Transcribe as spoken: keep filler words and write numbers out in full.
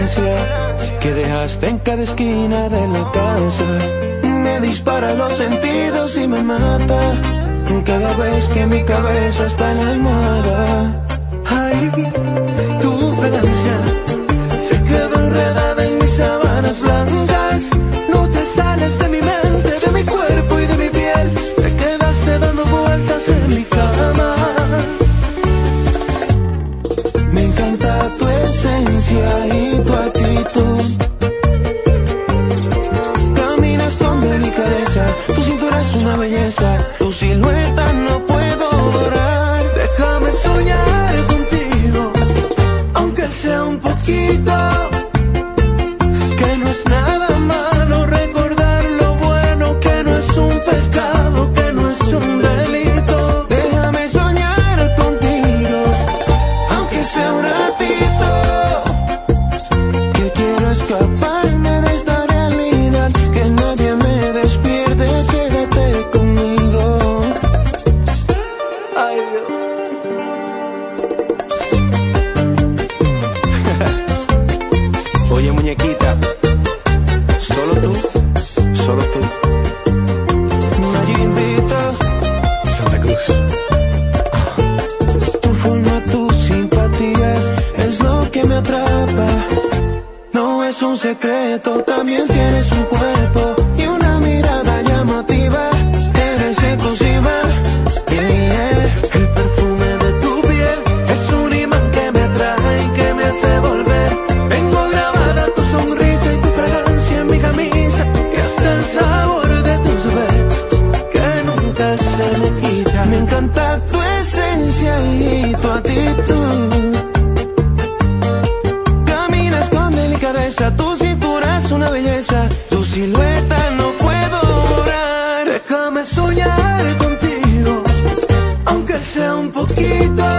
fragancia que dejaste en cada esquina de la casa. Me dispara los sentidos y me mata cada vez que mi cabeza está en la almohada. Ay, tu fragancia se quedó enredada en mis sábanas blancas. No te sales de mi mente, de mi cuerpo y de mi piel. Te quedaste dando vueltas en mi cama. Me encanta tu esencia y tu actitud. Caminas con delicadeza, tu cintura es una belleza. Tu silueta no puedo borrar. Déjame soñar contigo, aunque sea un poquito. Que no es nada malo recordar lo bueno, que no es un pecado, que no es un delito. Déjame soñar contigo, aunque sea un ratito. Que quiero escaparme de esta realidad, que nadie me despierte. Quédate conmigo. Ay, Dios. Oye, muñequita, solo tú, solo tú. Nayibita, Santa Cruz. Tu forma, tu simpatía es lo que me atrapa. No es un secreto, también tienes un cuerpo y una mirada llamativa. Eres exclusiva, yeah, yeah. El perfume de tu piel es un imán que me atrae y que me hace volver. Tengo grabada tu sonrisa y tu fragancia en mi camisa, y hasta el sabor de tus besos que nunca se me quita. Me encanta tu esencia y tu actitud. Caminas con delicadeza, tu cintura es una belleza. Tu silueta no puedo borrar. Déjame soñar contigo, aunque sea un poquito.